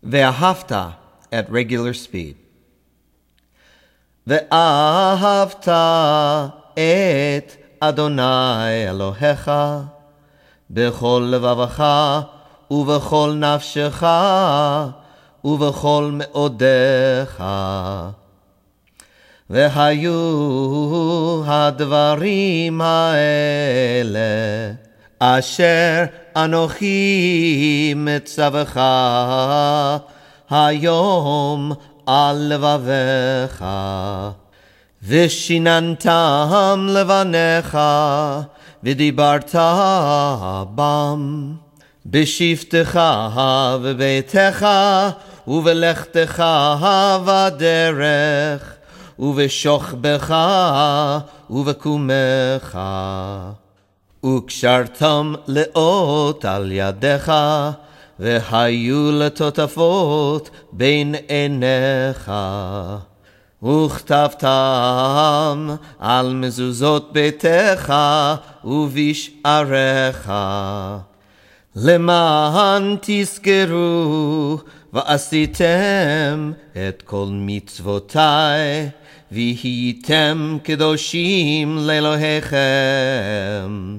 Ve'ahavta at regular speed. Ve'ahavta et Adonai Elohecha bechol levavecha uvechol nafshecha uvechol meodecha. Vehayu hadvarim haele asher anochi mitzavecha hayom al levavecha vishinantam levanecha vidibarta bam bishiftecha vebetecha uvelechtecha vaderech uveshochbecha uvekumecha ukshartam leot al yadecha vehayu letotafot bein enecha וכתבתם על מזוזות ביתך ובשעריך למען תזכרו ועשיתם את כל מצוותיי והייתם קדושים לאלוהיכם.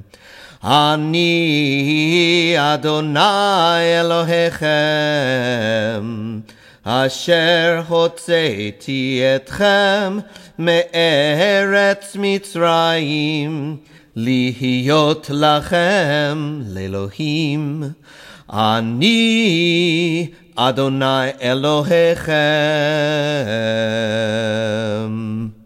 אני אדוני אלוהיכם אשר הוצאתי אתכם מארץ מצרים להיות לכם לאלוהים. אני אדוני אלוהיכם.